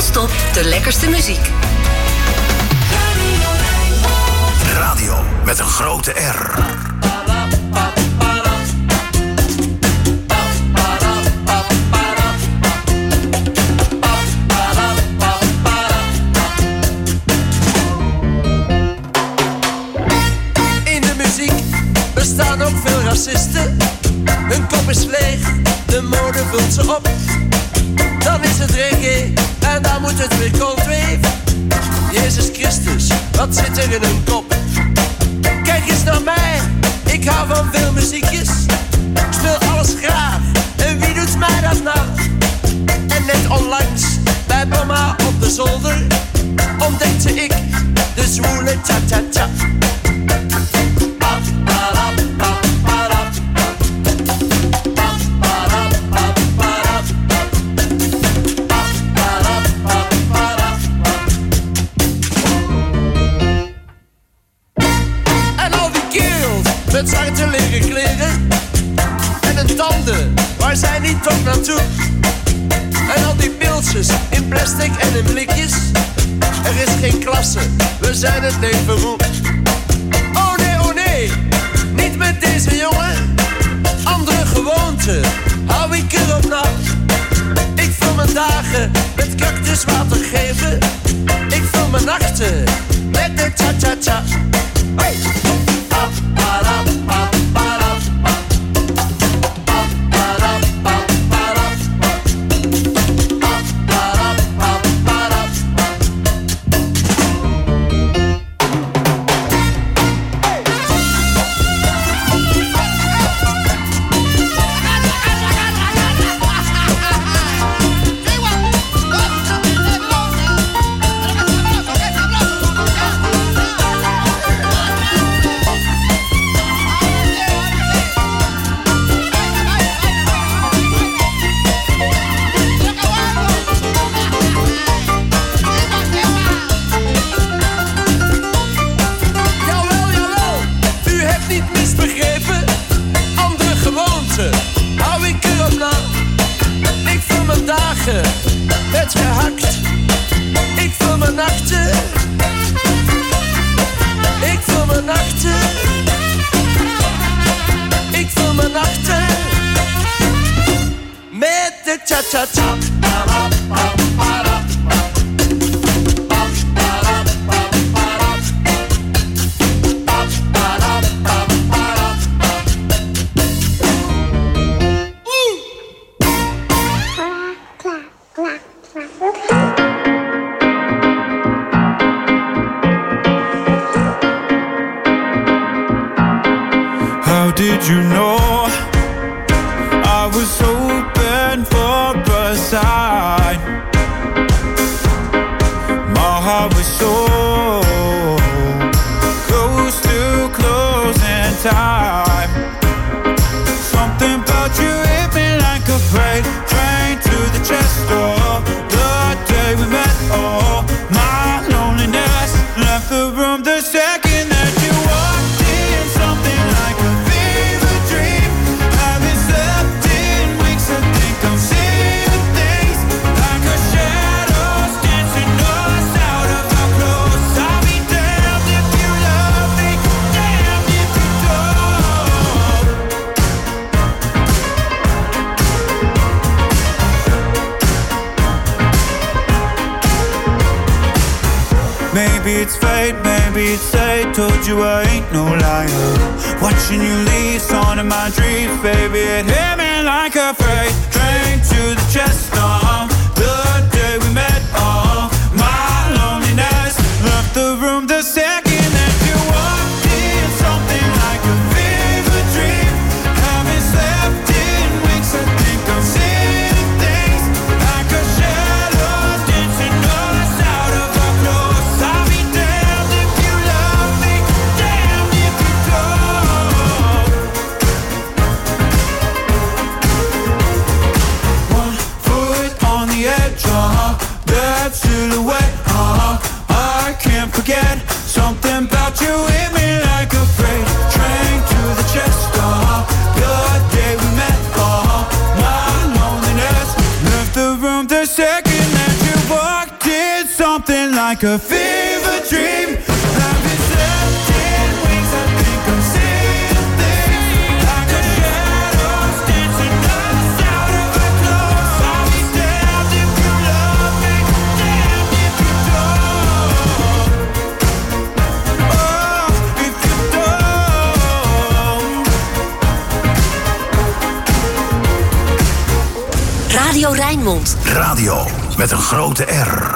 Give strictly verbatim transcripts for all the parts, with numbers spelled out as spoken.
Non-stop de lekkerste muziek. Radio met een grote R. In de muziek bestaan ook veel racisten. Hun kop is leeg, de mode vult ze op. Dan is het reggae en dan moet het weer coldwave. Jezus Christus, wat zit er in hun kop? Kijk eens naar mij, ik hou van veel muziekjes. Ik speel alles graag, en wie doet mij dat nou? En net onlangs, bij mama op de zolder, ontdekte ik de zwoele ta-ta-ta. Met zwarte leren kleren en een tanden, waar zijn die toch naartoe? En al die pilsjes in plastic en in blikjes. Er is geen klasse, we zijn het leven moe. Oh nee, oh nee, niet met deze jongen. Andere gewoonten, hou ik erop na. Ik vul mijn dagen met cactuswater geven. Ik vul mijn nachten met de cha-cha-cha. Hey. Met gehakt, ik vul mijn nachten. Ik vul mijn nachten. Ik vul mijn nachten met de cha-cha-cha. Did you know I was hoping for a sign? My heart was so close to closing time. Something about you hit me like a freight train to the chest door. The day we met, oh, my loneliness left the room the second that you walked in. Something like a maybe it's fate, maybe it's fate. Told you I ain't no liar. Watching you leave, son of my dreams, baby. It hit me like a freight train to the chest. Uh, the day we met, oh, my loneliness left the room the second that you walked in. Something like a fever dream. Haven't slept in weeks. I think I'm seeing things like a shadow dancing us out of our clothes. I'll be damned if you love me, damned if you don't. One foot on the like a fever dream. I've been searching wings, I think I'm seeing things like a shadows dancing us out of our clothes. I'll be damned if you love me, damned if you don't. Oh, if you don't. Radio Rijnmond. Radio met een grote R.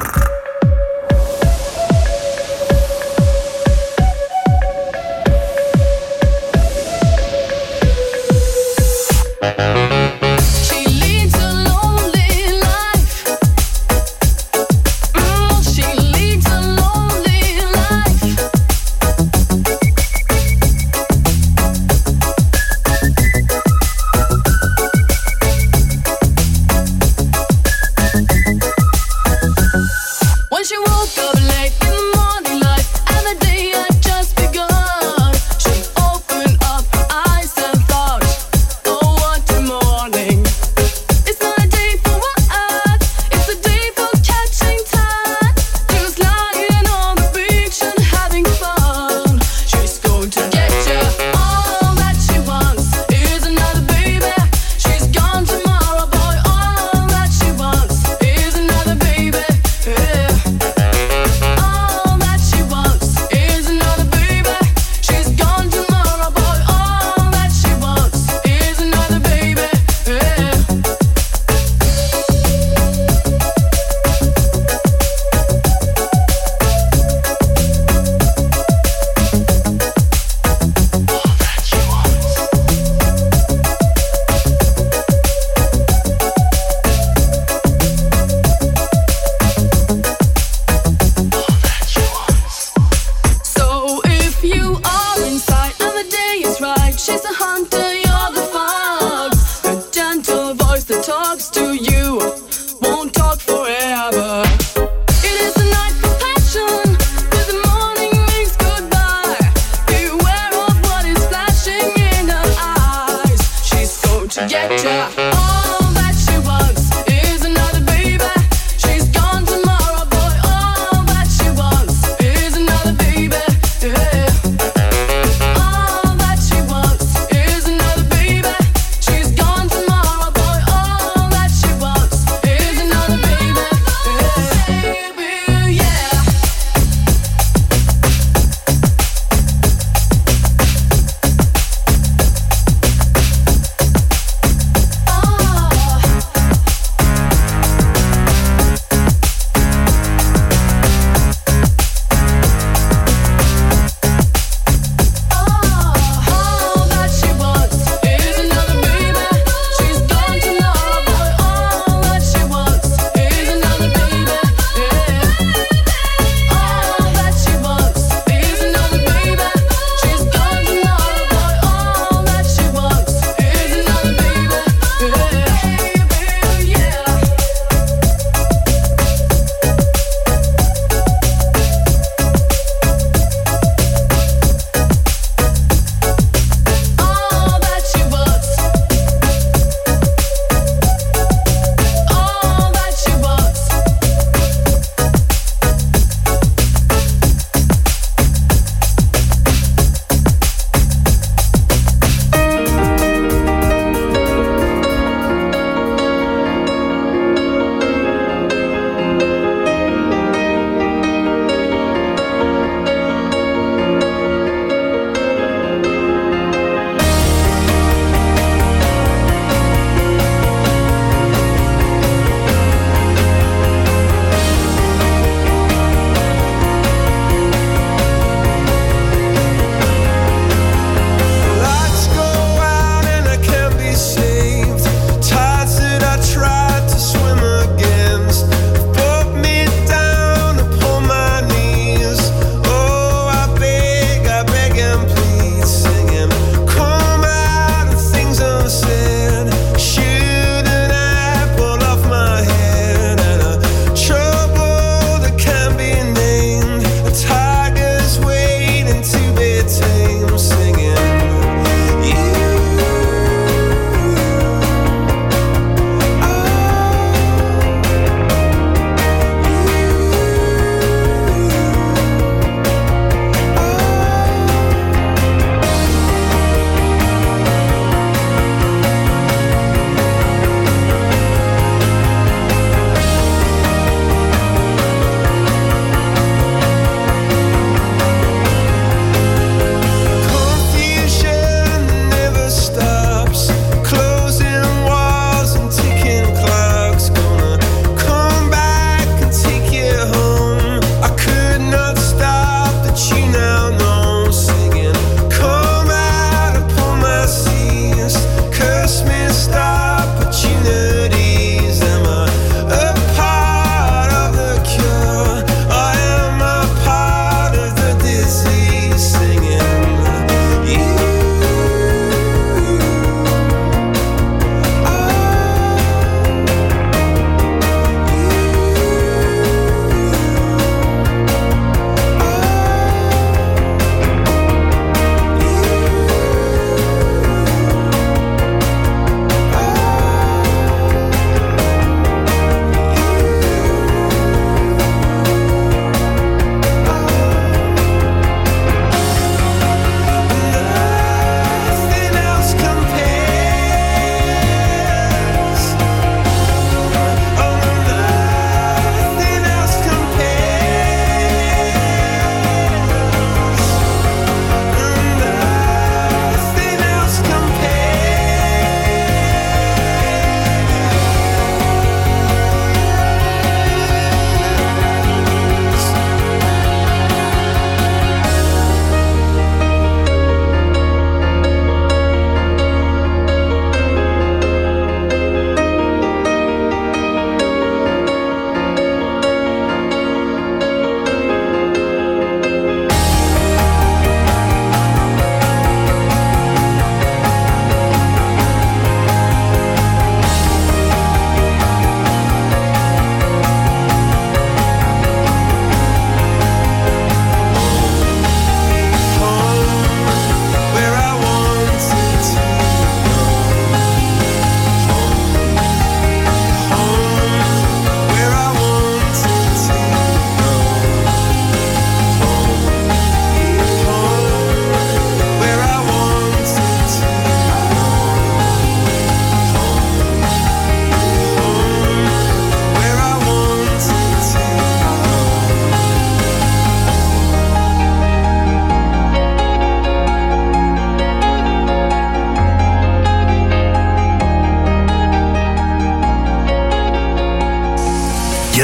Oh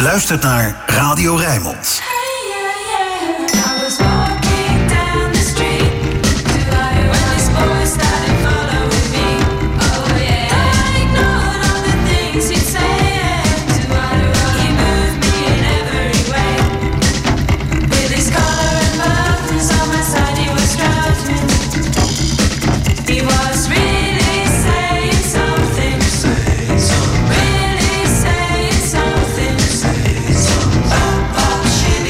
luistert naar Radio Rijnmond. She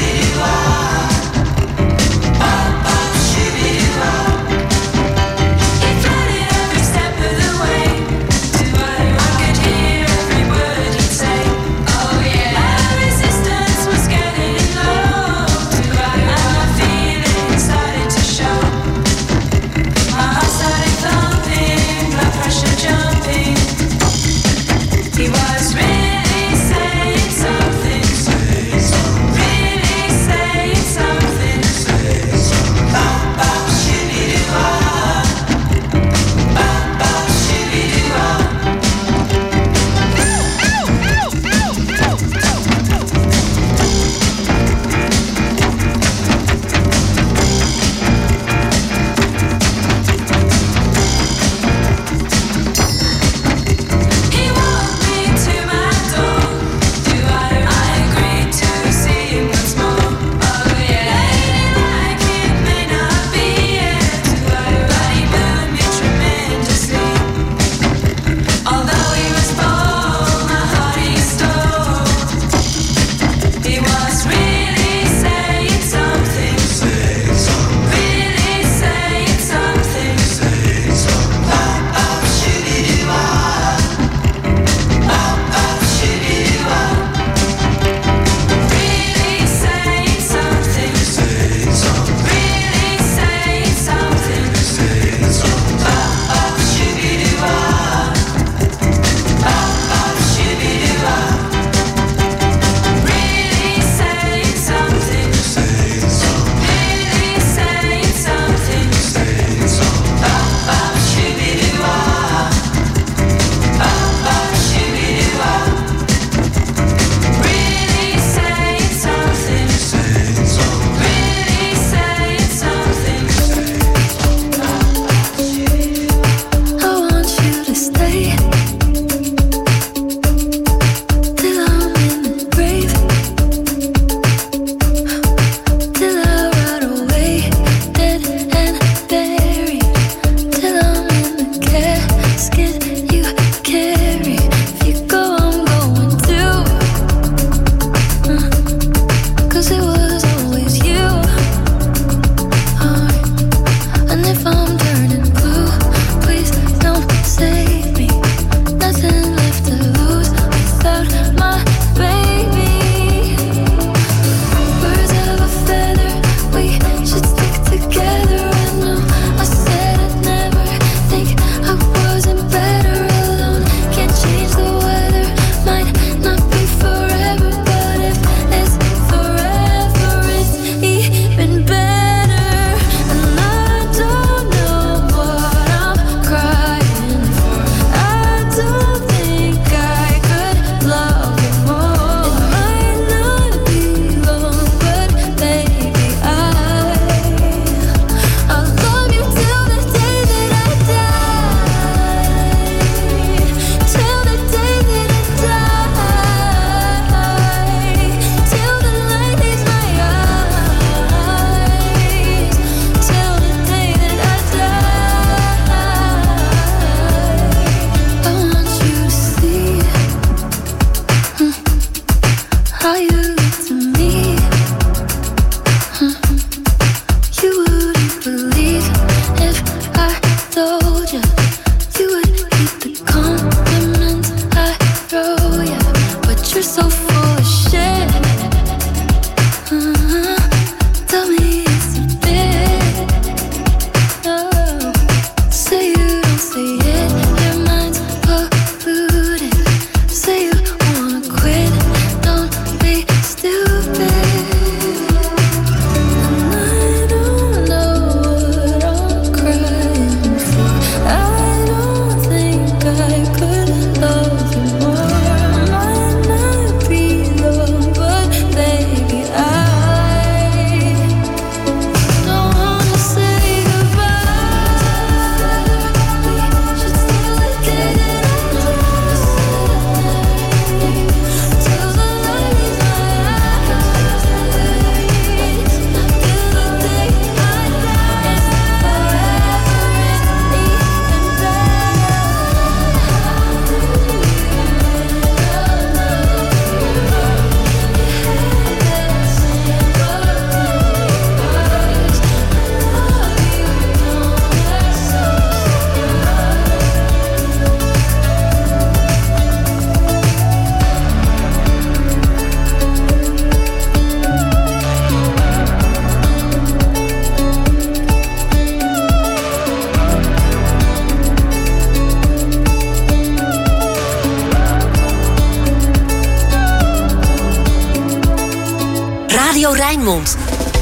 Rijnmond.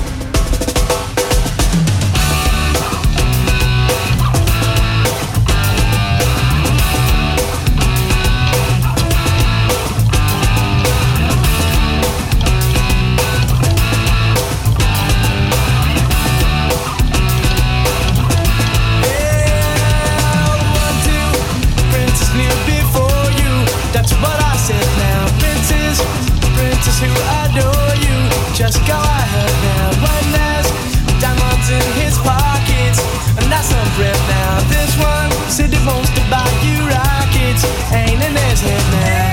Who adore you, just go ahead now. One last diamonds in his pockets, and that's some bread now. This one said he wants to buy you rockets, ain't in his head now.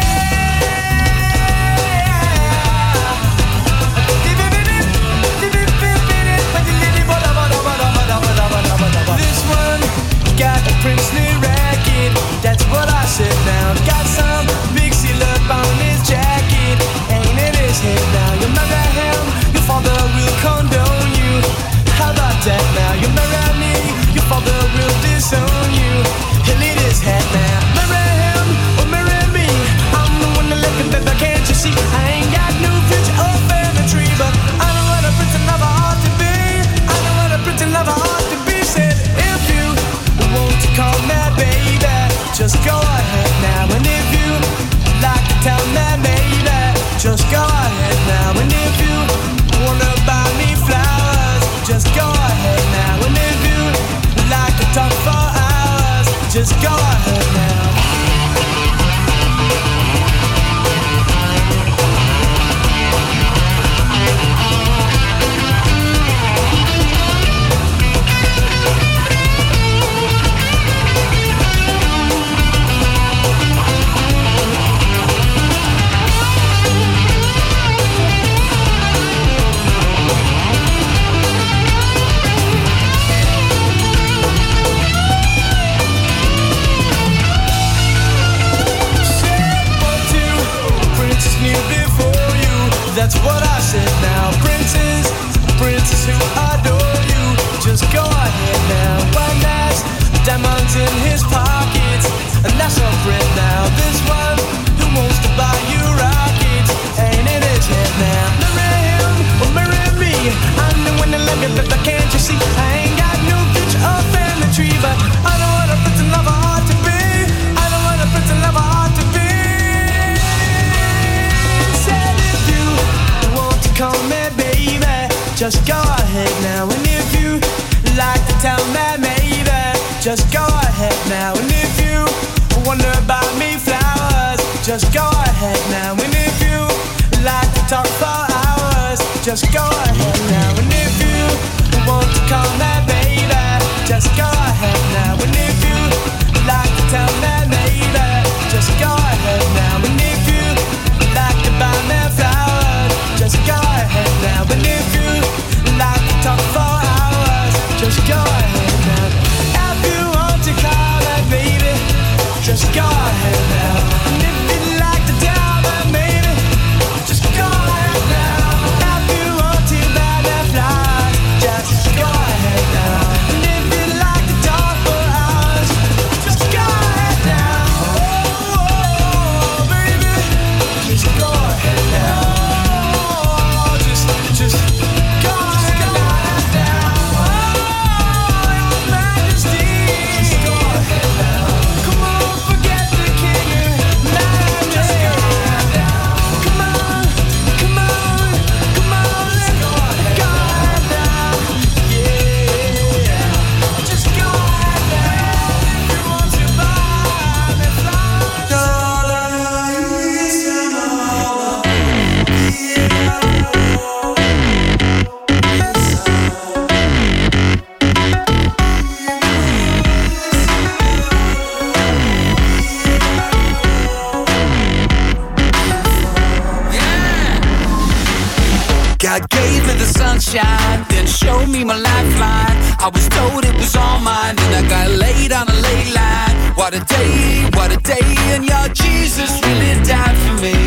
This one got a princely racket, that's what I said now. Got some big seal up on his jacket, ain't in his head now. You marry him, your father will condone you. How about that now? You marry me, your father will disown you. He'll eat his head now. Marry him or marry me, I'm the one that left him, baby, can't you see? I ain't got no future up in the tree, but I know what a prince and lover ought to be. I know what a prince and lover ought to be. Said if you want to call me baby, just go ahead now. And if you like to tell me maybe, just go ahead now. And if you wanna buy me flowers, just go ahead now. And if you like to talk for hours, just go ahead now. That's what I said now. Princes, princes who adore you, just go ahead now. One last diamonds in his pockets, and that's a friend now. This one who wants to buy you rockets, ain't in his head now. Marry him or marry me, I'm the one that love you, but can't you see? I ain't got no future up in the tree, but I know what a prince and lover ought to be. I know what a prince and lover ought to be. Call me baby, just go ahead now. And if you like to tell me maybe, just go ahead now. And if you wonder about me flowers, just go ahead now. And if you like to talk for hours, just go ahead now. And if you want to call me baby, just go ahead now. And if you like to tell me maybe, just go ahead now. And if you like to buy me flowers, just go ahead now. And if you like to talk for hours, just go ahead now. If you want to call me baby, just go ahead now. And if you like to tell me maybe, just go ahead now. If you want to buy me flowers, just go ahead now. And if you like to talk for hours, just go ahead now. Oh, oh, baby, just go ahead now. Just go ahead now. Oh, your majesty. Just go ahead now. Come on, forget the king and majesty. Just go ahead now. Come on, come on, come on, let's go ahead now. Yeah, just go ahead now. If you want to buy me flowers, God gave me the sunshine, then showed me my lifeline. I was told it was all mine, then I got laid on a ley line. What a day, what a day, and your Jesus really died for me.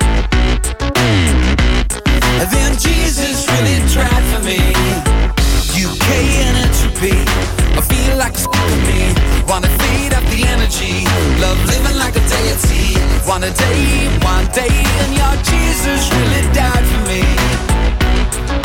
And then Jesus really tried for me. U K and entropy, I feel like it's f***ing me. Wanna feed up the energy, love living like a deity. One a day, one day, and your Jesus really died for me.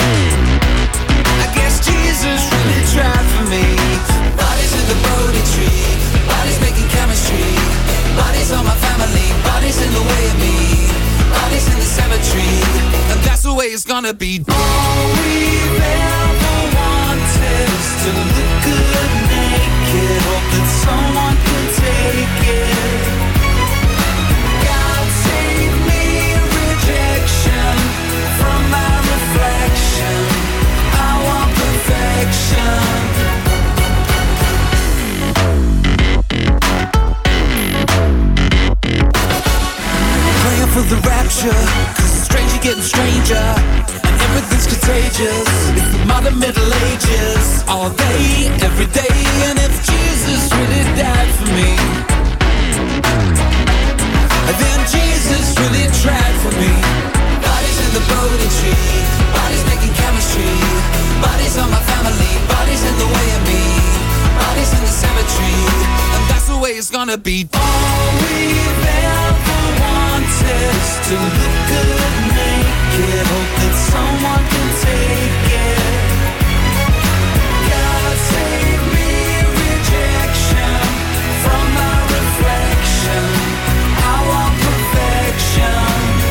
gonna be all we've ever wanted is to look good naked. Hope that someone can take it. God save me rejection from my reflection. I want perfection. Praying for the rapture, cause it's stranger getting stranger, and everything's contagious. It's the modern Middle Ages, all day, every day. And if Jesus really died for me, then Jesus really tried for me. Bodies in the Bodhi tree, bodies making chemistry, bodies on my family, bodies in the way of me, bodies in the cemetery, and that's the way it's gonna be. All we've ever wanted is to look good naked. Hope that someone can take it. God save me rejection from my reflection. I want perfection.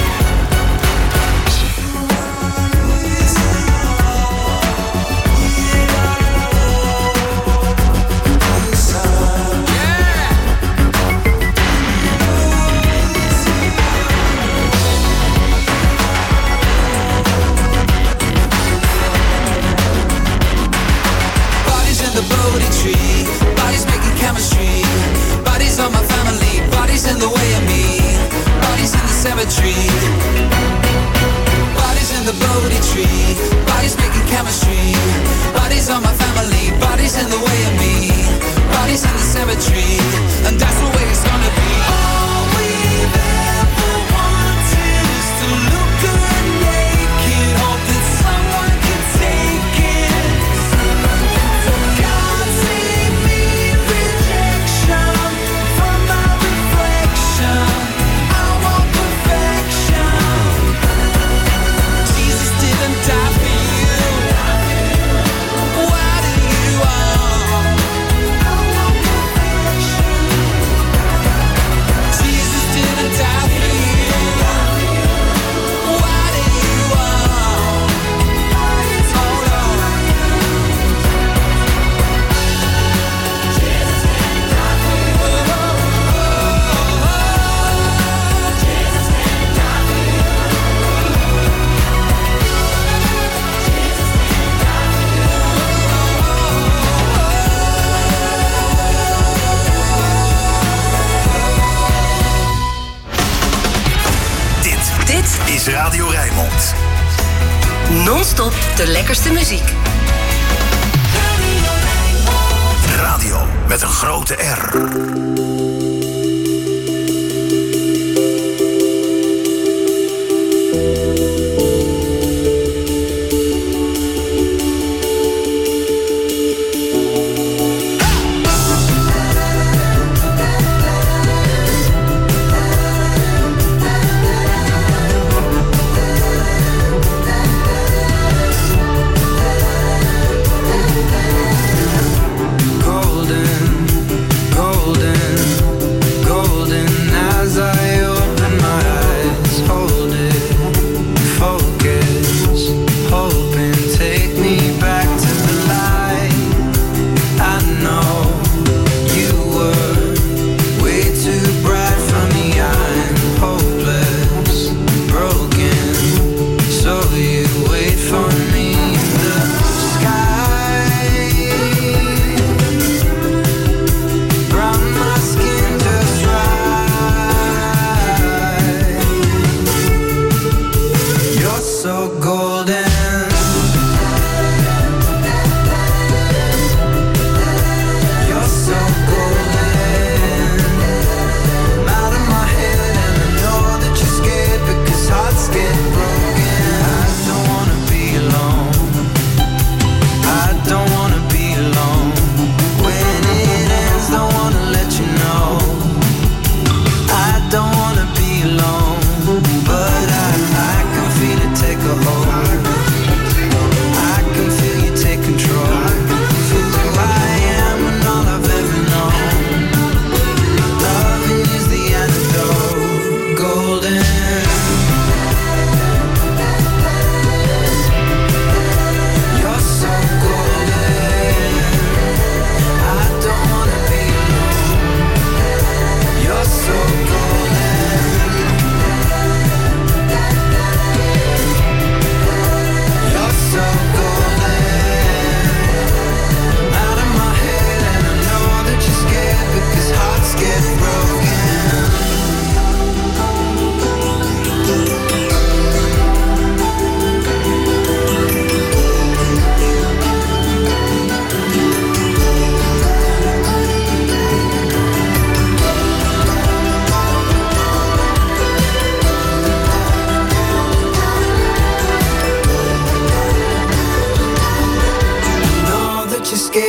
Tree. Bodies making chemistry, bodies on my family, bodies in the way of me, bodies in the cemetery, bodies in the Bodhi tree, bodies making chemistry, bodies on my family, bodies in the way of me, bodies in the cemetery, and that's the way it's gonna be. All we've ever wanted is to look good naked. Hope that someone can take it. God save me rejection from my reflection. I want perfection. Jesus didn't die for you. Why do you want? I want perfection. Jesus didn't die for you. Why do you want? Oh Lord. Dit Dit is Radio Rijnmond. non-stop de lekkerste muziek. Radio met een grote R. Golden, golden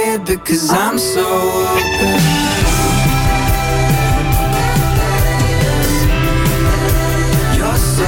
scared because I'm so open. You're so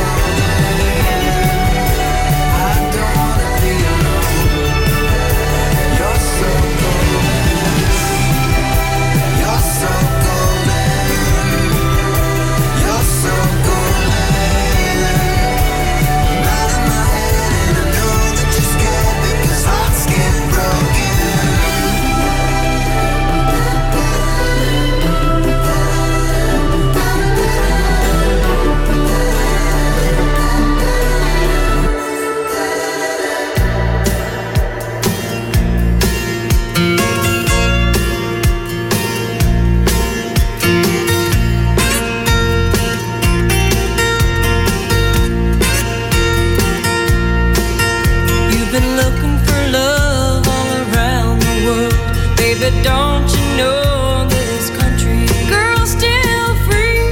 don't you know this country girl's still free?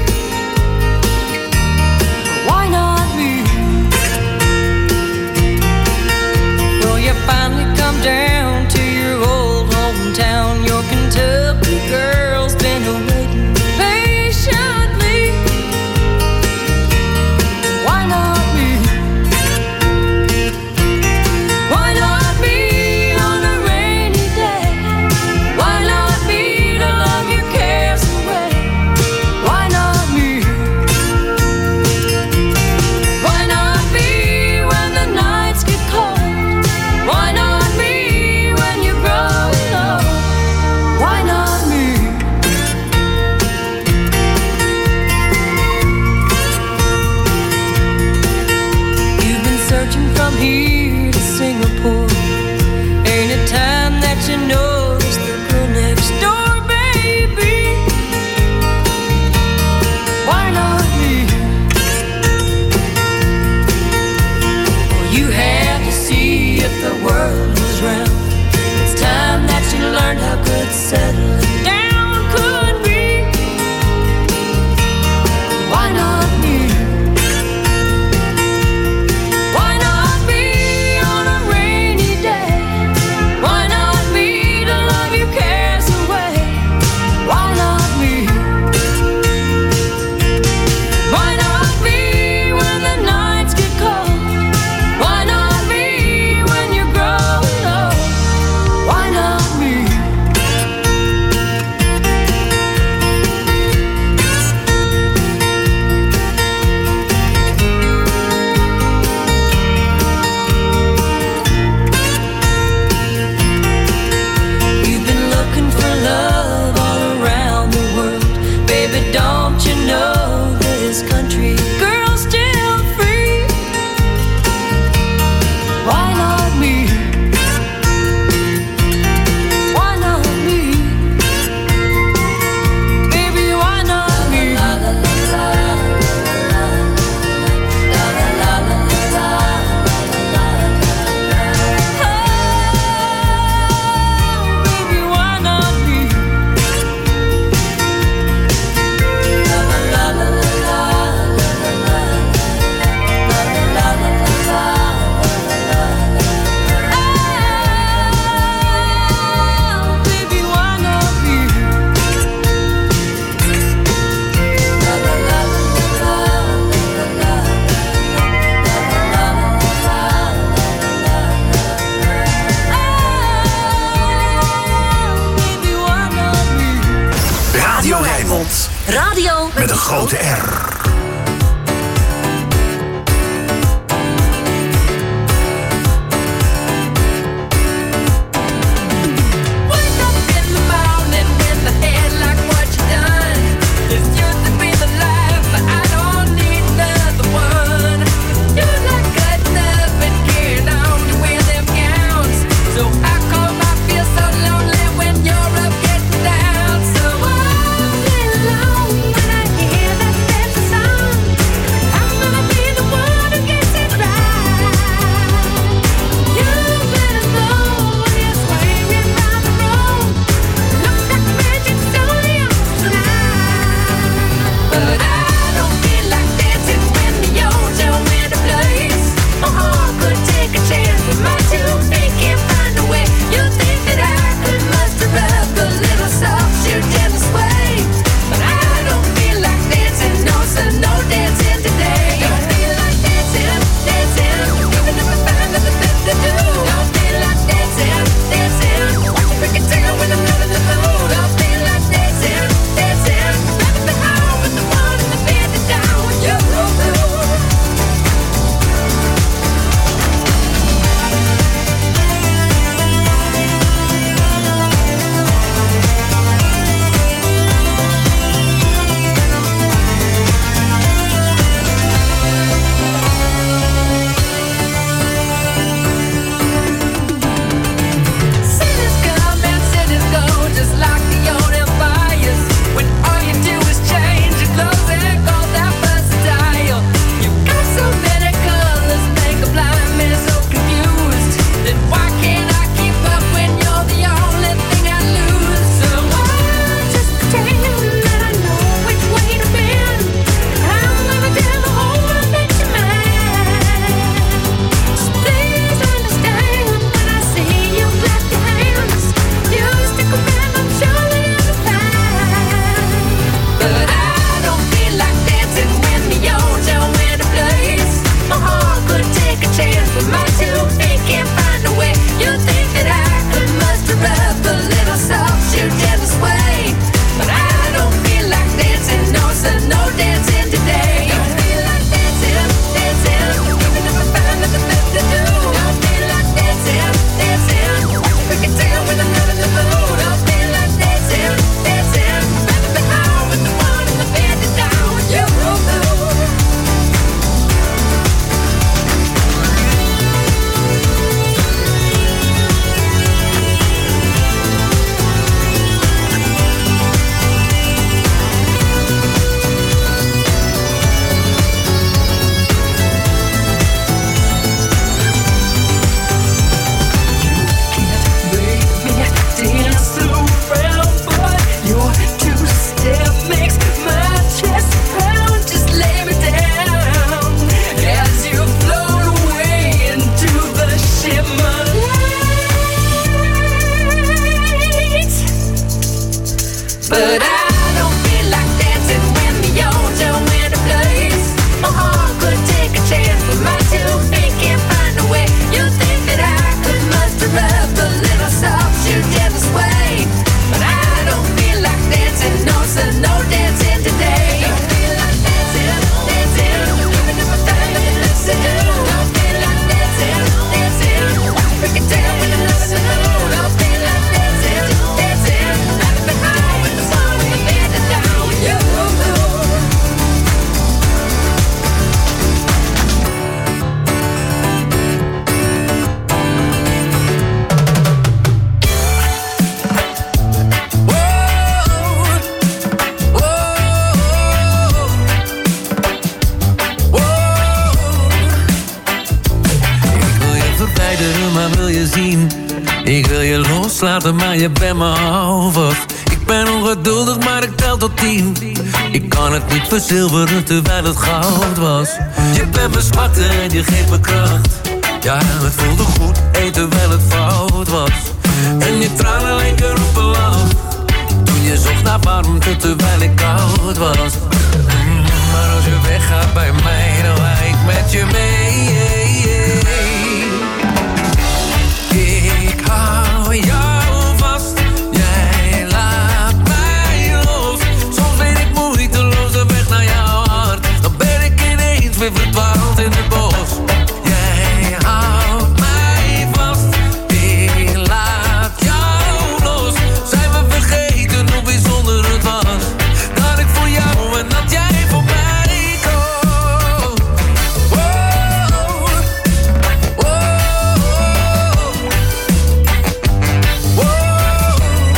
Why not me? Will you finally come down to your old hometown? Your Kentucky girl's been waiting patiently. Why not me? Why not me on a rainy day? Why not me to love your cares away? Why not me? Why not me when the nights get cold? Why not me when you're growing old? Why not me? You've been searching from here to Singapore. Ain't it time that you notice the girl next door, baby? Why not me? Well, you had to see if the world was round. It's time that you learned how good settling down could be. Why not me? Why not me on a rainy day? Why not me to love your cares away? Why not me? Why not me when the nights get cold? Why not me when you're growing old? Why not me? You've been looking for love all around the world. Baby, don't you know this country girl's still free? Why not me? Why not me? Baby, why not me? Oh, baby, why not me? Oh, baby, why not me? Oh, baby, why not me? Radio Rijnmond. Radio Met een grote R. Wake up in the morning with the head like what you done. This used to be the life, but I don't need another one. You look good enough and carried on to wear them gowns. So I call my feel so lonely when you're up getting down. So all day long when I hear that special sound. tien. Ik wil je loslaten, maar je bent me halvast. Ik ben ongeduldig, maar ik tel tot tien. Ik kan het niet verzilveren terwijl het goud was. Je bent mijn zwakte en je geeft me kracht. Ja, het voelde goed, eten terwijl het fout was. En je tranen leken op een lach. Toen je zocht naar warmte terwijl ik koud was. Mm, maar als je weggaat bij mij, dan ga ik met je mee. Ik hou jou vast, jij laat mij los. Soms weet ik moeiteloos de weg naar jouw hart. Dan ben ik ineens weer verdwaald in het bos. Jij houdt mij vast, ik laat jou los. Zijn we vergeten hoe bijzonder het was? Dat ik voor jou en dat jij voor mij komt. Wow, wow, wow.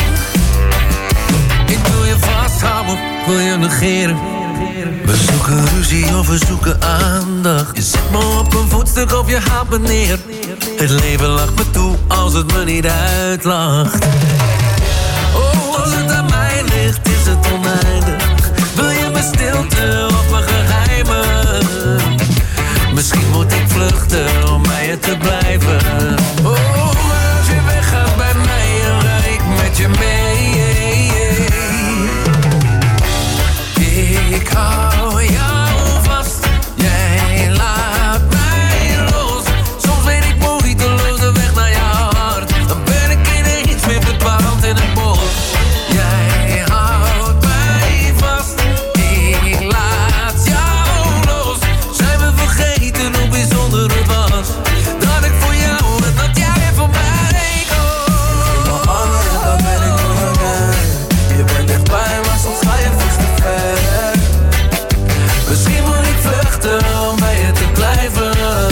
Ik wil je vasthouden, wil je negeren. We zoeken ruzie of we zoeken aandacht. Je zet me op een voetstuk of je haalt me neer. Het leven lacht me toe als het me niet uitlacht. Oh, als het aan mij ligt is het oneindig. Wil je mijn stilte of mijn geheimen? Misschien moet ik vluchten om bij je te blijven. Oh, maar als je weggaat bij mij, dan ga ik met je mee. Ik hou jou vast, jij laat mij los. Soms weet ik moeiteloos de weg naar jouw hart. Dan ben ik ineens weer verdwaald in het bos. Jij houdt mij vast, ik laat jou los. Zijn we vergeten hoe bijzonder het was? Dat ik voor jou en dat jij voor mij komt. Mijn armen en dan ben ik voor jou daar. Je bent dichtbij, maar soms ga je veel te ver. Misschien moet ik vluchten om bij je te blijven.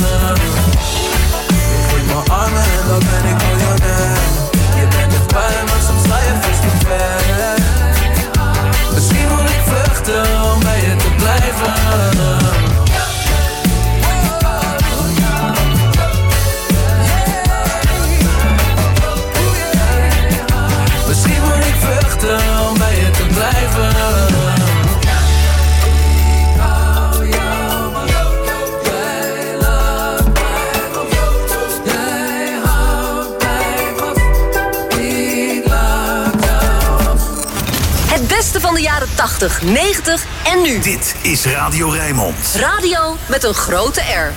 Ik gooi mijn armen en dan ben ik voor jou daar. Je bent dichtbij, maar soms ga je veel te ver. Misschien moet ik vluchten om bij je te blijven. Misschien moet ik vluchten om bij je te blijven. Het beste van de jaren tachtig, negentig en nu. Dit is Radio Rijnmond. Radio met een grote R.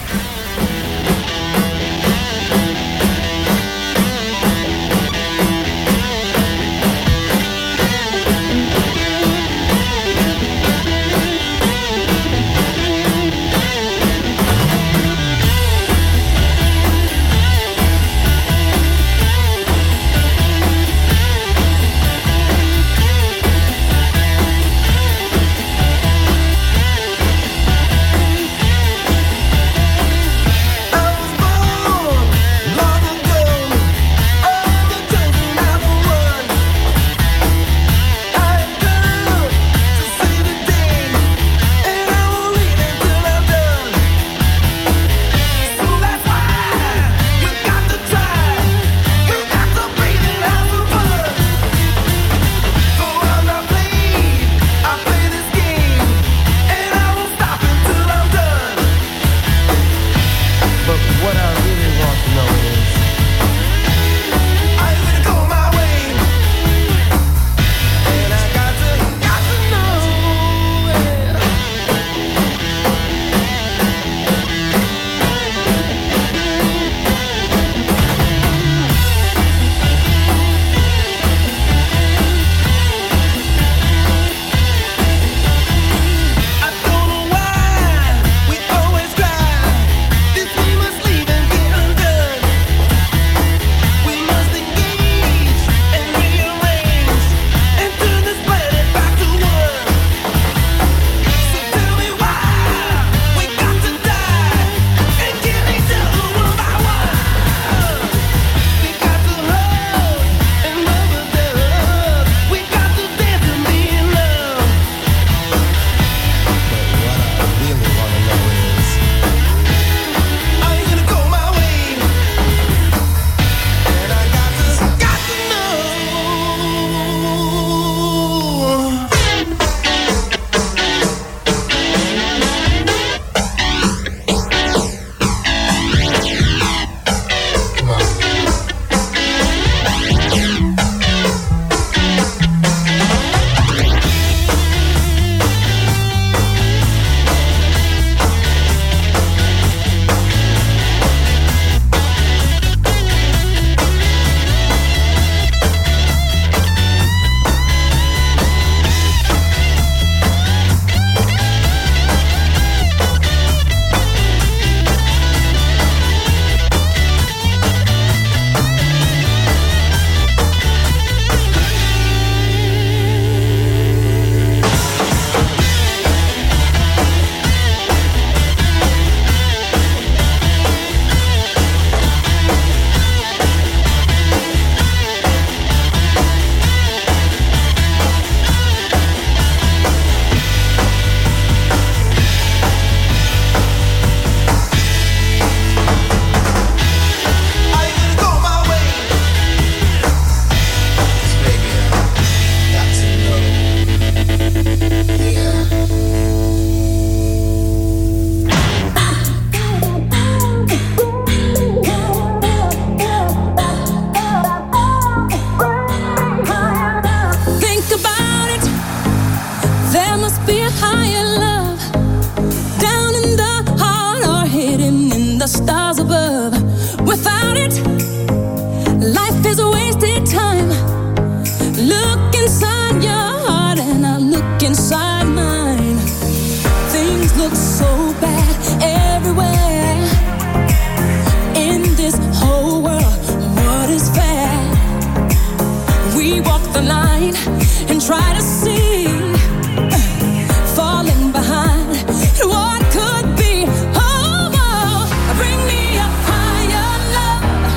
try to see, falling behind what could be. Oh, oh, bring me a higher love.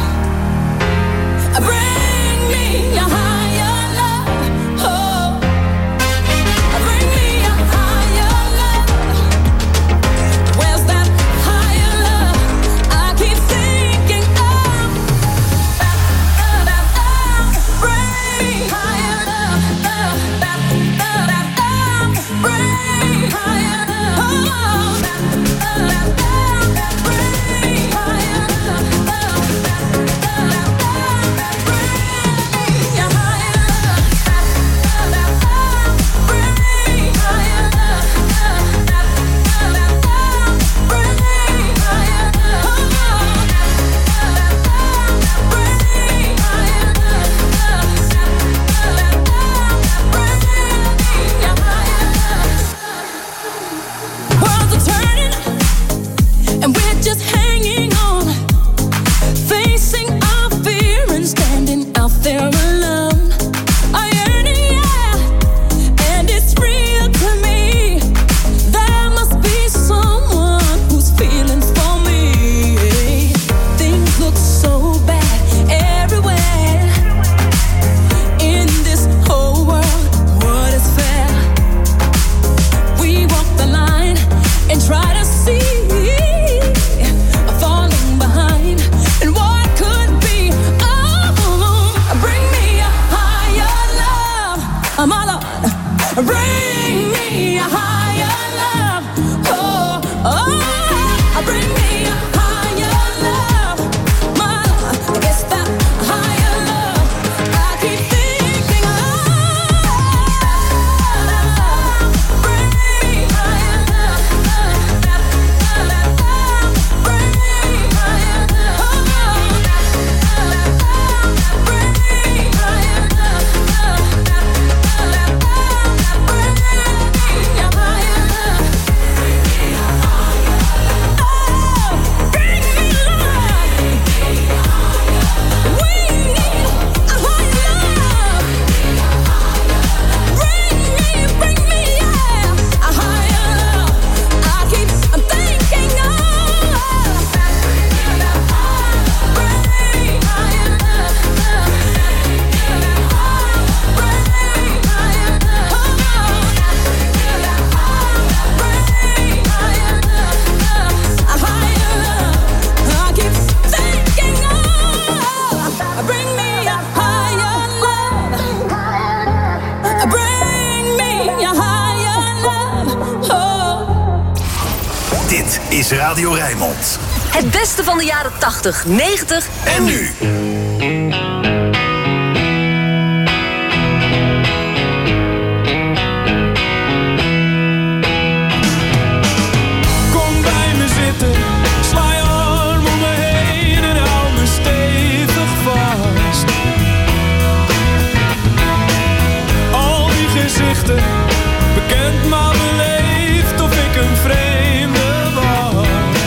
Bring me a higher love. Oh, bring me a higher love. Where's that higher love? I keep thinking of. Bring me higher love. Bring me higher love. Oh, worlds are turning, and we're just hanging on, facing our fear and standing out there alone. I yearn it, yeah, and it's real to me. There must be someone who's feeling for me. Things look so bad everywhere in this whole world. What is fair? We walk the line and try to see, falling behind and what could be. Oh, bring me a higher love, my Lord. Bring me a higher love. Oh, oh, bring me a higher love, my Lord. It's that higher love I keep thinking of. Bring me higher love. Bring me higher love. Bring me higher love. Dit is Radio Rijnmond. Het beste van de jaren tachtig, negentig En nu. Kom bij me zitten, sla je arm om me heen en hou me stevig vast. Al die gezichten, bekend maar beleefd of ik een vreemde was.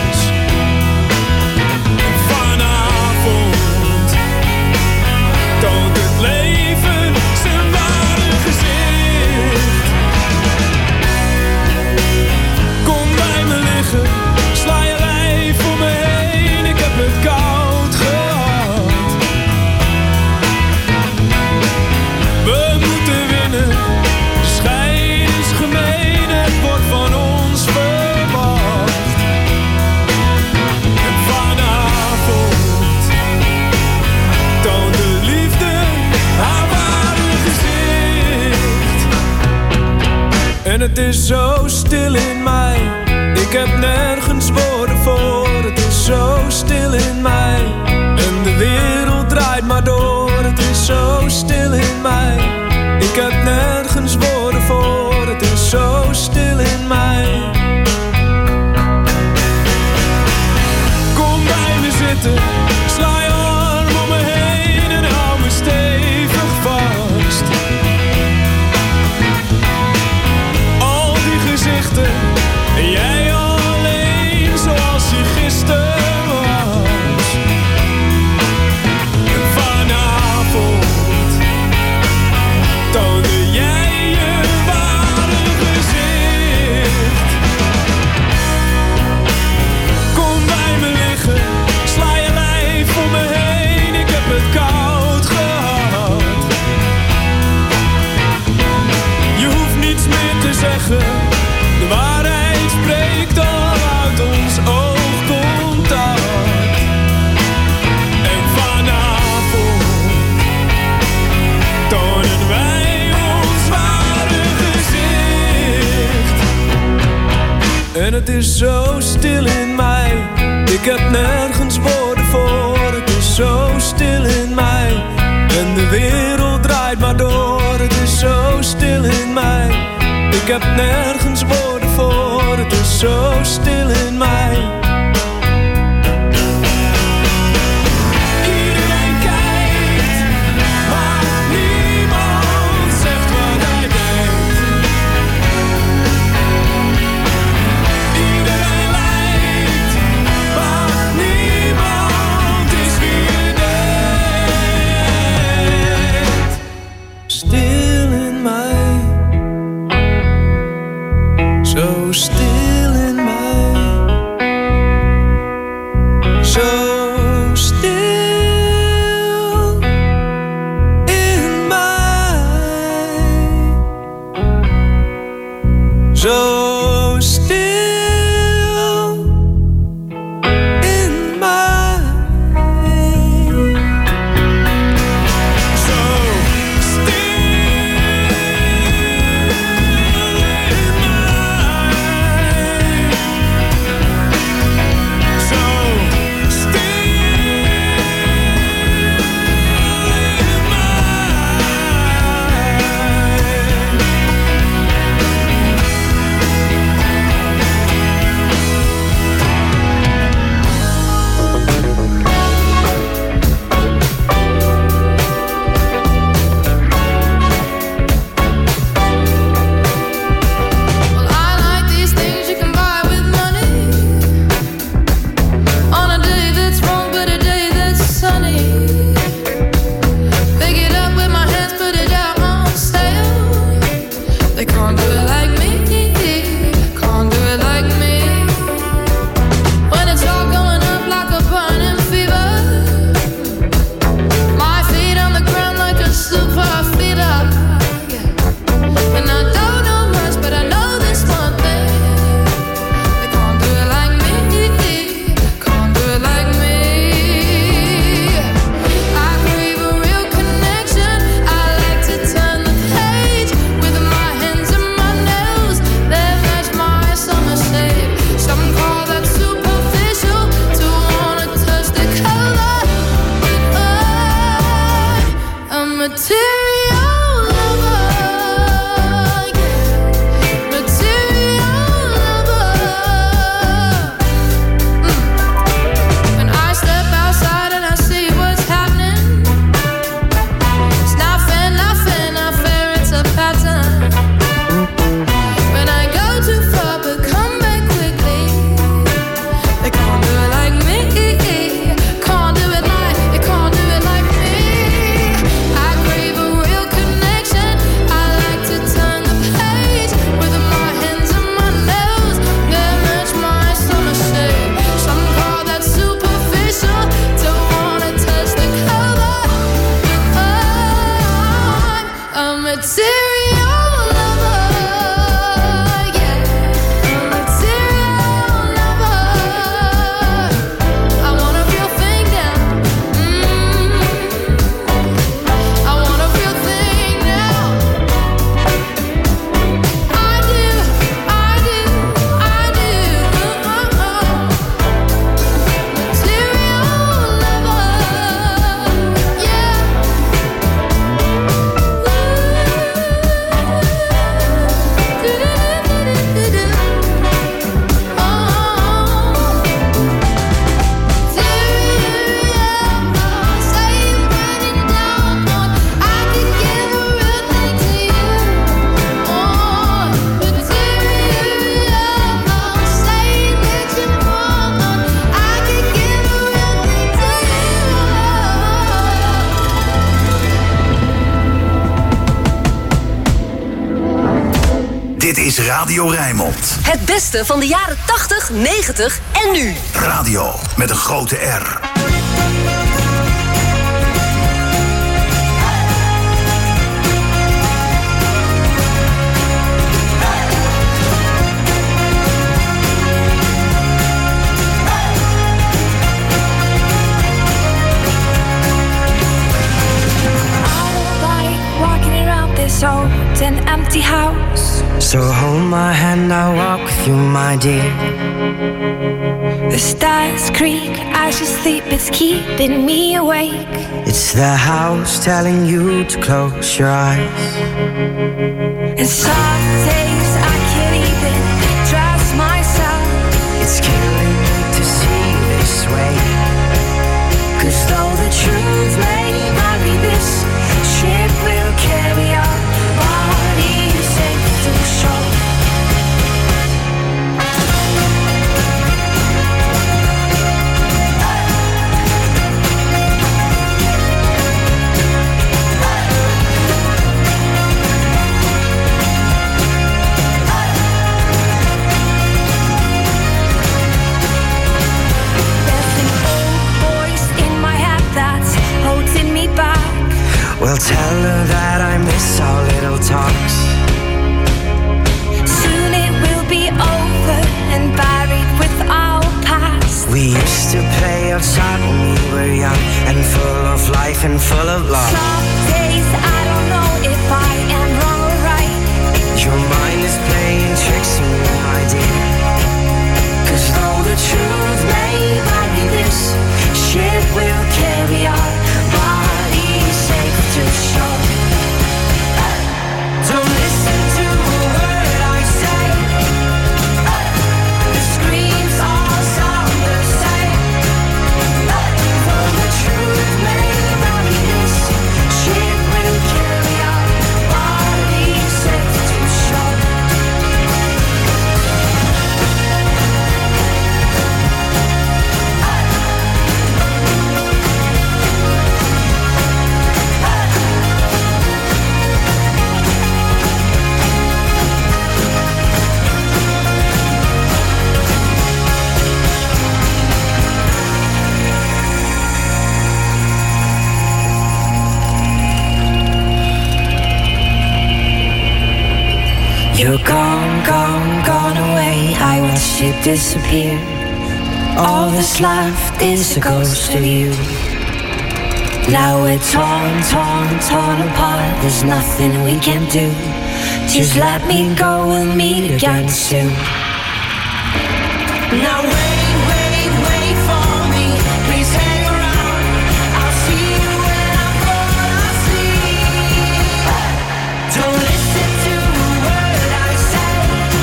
En vanavond toont het leven zijn ware gezicht. Kom bij me liggen, sla je lijf om me heen, ik heb het koud gehad. We moeten winnen, de schijn is gemeen, het wordt van ons verwacht. En vanavond toont de liefde haar ware gezicht. En het is zo stil in mij, ik heb nergens woorden voor. Het is zo stil in mij, en de wereld draait maar door. Het is zo stil in mij, ik heb nergens woorden voor. Het is zo stil in mij. Kom bij me zitten, sla je arm om me heen en hou me stevig vast. Al die gezichten, en jij alleen zoals je gisteren was. En vanavond En het is zo stil in mij. Ik heb nergens woorden voor. Het is zo stil in mij. En de wereld draait maar door. Het is zo stil in mij. Ik heb nergens woorden voor. Het is zo stil in mij. Iedereen kijkt, maar niemand zegt wat hij denkt. Iedereen lijkt, maar niemand is wie je denkt. Stil in mij, zo stil in mij, zo stil in mij, zo stil in mij, zo Dit is Radio Rijnmond. Het beste van de jaren tachtig, negentig en nu. Radio met een grote R. This old and empty house, So hold my hand, I'll walk with you, my dear. The stars creak as you sleep, it's keeping me awake. It's the house telling you to close your eyes. And some days I can't even trust myself. It's killing me to see this way. Cause though the truth may not be this, ship will carry our bodies safe to shore. Well, tell her that I miss our little talks. Soon it will be over and buried with our past. We used to play outside when we were young and full of life and full of love. Some days I don't know if I am wrong or right. Your mind is playing tricks on me, my dear. Cause though the truth may vary, this ship will carry our bodies safe to shore. Don't listen to a word I say. The screams all sound the same. Though the truth may vary, this ship will carry our bodies safe to shore. You're gone, gone, gone away. I watched you disappear. All that's left is a ghost of you. Now we're torn, torn, torn apart. There's nothing we can do. Just let me go, we'll meet again soon. Now wait, wait, wait for me. Please hang around. I'll see you when I fall asleep. Don't listen to a word I say.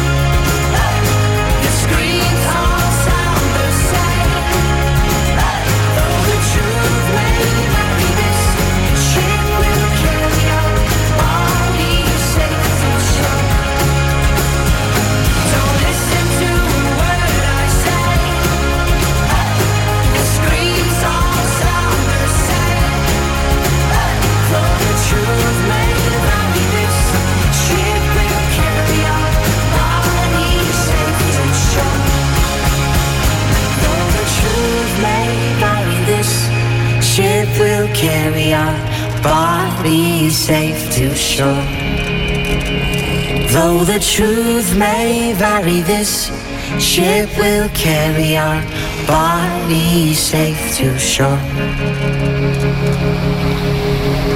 The screams all sound the same. Though the truth may vary, this ship will carry our bodies safe to shore. Don't listen to a word I say. The screams all sound the same. Though the truth may vary, this ship will carry our bodies safe to shore. Though the truth may vary, this ship will carry our bodies safe to shore. Though the truth may vary, this ship will carry our bodies safe to shore.